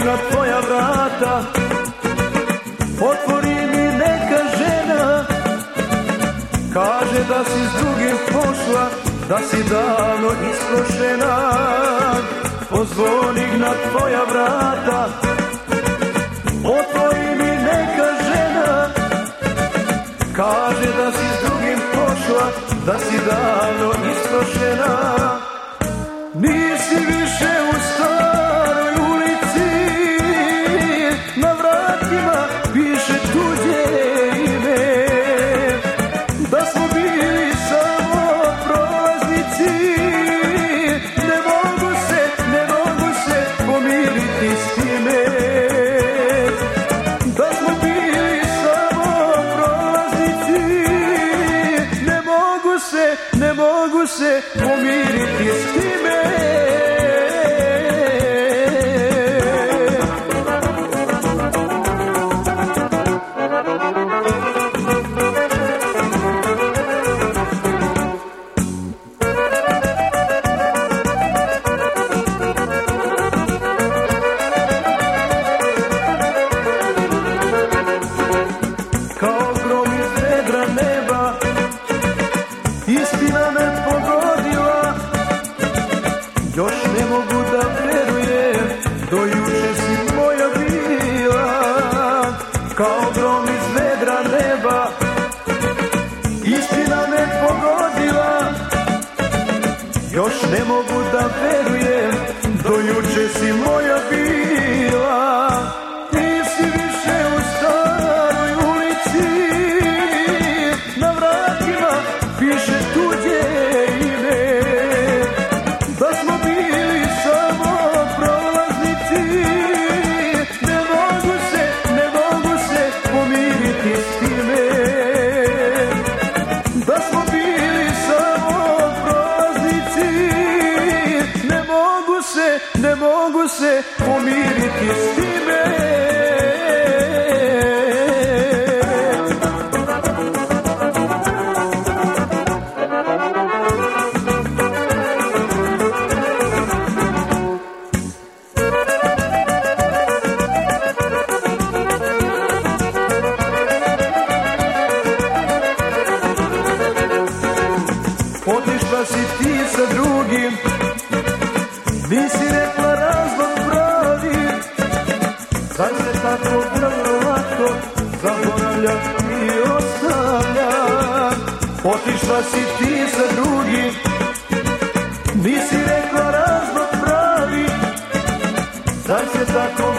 na tvoja vrata, otvori mi neka žena, kaže da si s drugim pošla, da si davno isprošena. Pozvoni na tvoja vrata, otvori mi neka žena, kaže da si s drugim pošla, da si davno isprošena. Nisi više u staroj ulici, na vratima piše tuđe ime, da smo bili samo prolaznici. Ne mogu se pomiriti s time, da smo bili samo prolaznici. Ne mogu se pomiriti s time. Kao grom iz vedra neba, istina me pogodila. Još ne mogu da verujem, do juče si moja bila. Kao grom iz vedra neba, istina me pogodila. Još ne mogu da verujem, do juče si moja bila. Nisi više u staroj ulici, na vratima piše tuđe ime, da smo bili samo prolaznici. Ne mogu se pomiriti s time, da smo bili samo prolaznici. Ne mogu se pomiriti s time. Otišla si ti sa drugim, nisi rekla razlog pravi. Sad se tako vrlo lako zaboravlja i ostavlja. Otišla si ti sa drugim, nisi rekla razlog pravi. Sad se tako